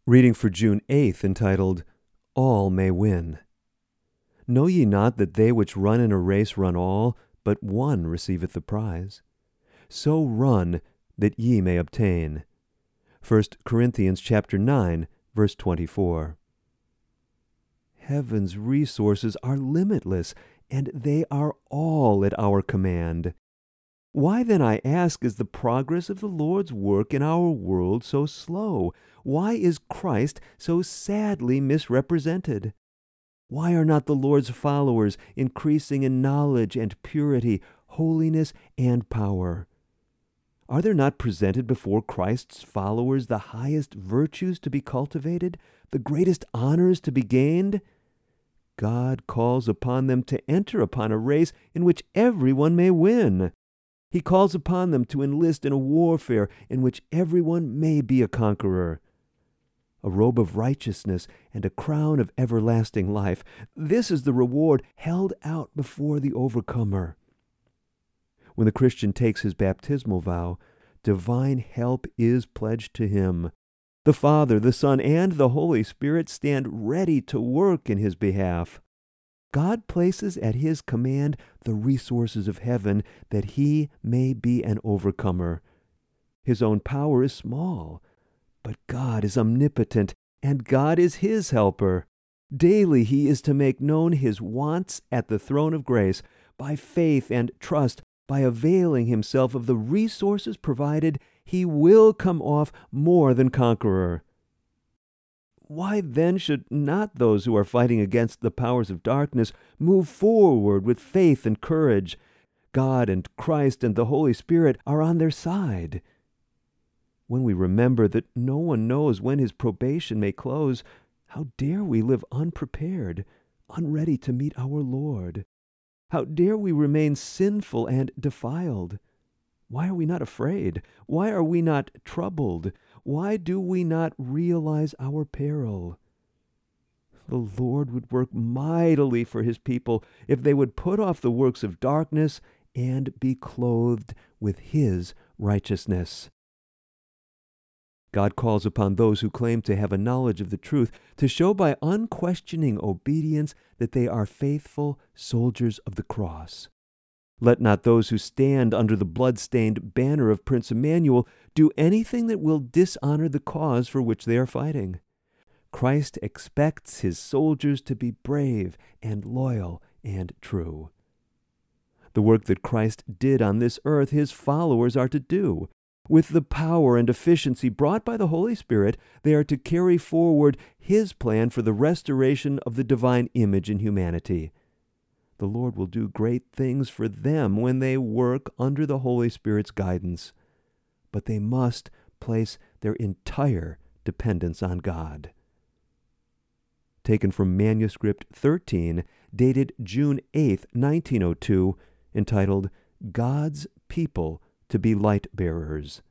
Reading for June 8th, entitled, All May Win. Know ye not that they which run in a race run all, but one receiveth the prize? So run, that ye may obtain. 1 Corinthians chapter 9, verse 24. Heaven's resources are limitless, and they are all at our command. Why then, I ask, is the progress of the Lord's work in our world so slow? Why is Christ so sadly misrepresented? Why are not the Lord's followers increasing in knowledge and purity, holiness and power? Are there not presented before Christ's followers the highest virtues to be cultivated, the greatest honors to be gained? God calls upon them to enter upon a race in which everyone may win. He calls upon them to enlist in a warfare in which everyone may be a conqueror. A robe of righteousness and a crown of everlasting life. This is the reward held out before the overcomer. When the Christian takes his baptismal vow, divine help is pledged to him. The Father, the Son, and the Holy Spirit stand ready to work in his behalf. God places at his command the resources of heaven that he may be an overcomer. His own power is small, but God is omnipotent, and God is his helper. Daily he is to make known his wants at the throne of grace, by faith and trust, by availing himself of the resources provided, he will come off more than conqueror. Why then should not those who are fighting against the powers of darkness move forward with faith and courage? God and Christ and the Holy Spirit are on their side. When we remember that no one knows when his probation may close, how dare we live unprepared, unready to meet our Lord? How dare we remain sinful and defiled? Why are we not afraid? Why are we not troubled? Why do we not realize our peril? The Lord would work mightily for his people if they would put off the works of darkness and be clothed with his righteousness. God calls upon those who claim to have a knowledge of the truth to show by unquestioning obedience that they are faithful soldiers of the cross. Let not those who stand under the blood-stained banner of Prince Emmanuel do anything that will dishonor the cause for which they are fighting. Christ expects his soldiers to be brave and loyal and true. The work that Christ did on this earth, his followers are to do. With the power and efficiency brought by the Holy Spirit, they are to carry forward his plan for the restoration of the divine image in humanity. The Lord will do great things for them when they work under the Holy Spirit's guidance, but they must place their entire dependence on God. Taken from Manuscript 13, dated June 8, 1902, entitled, God's People to be Light Bearers.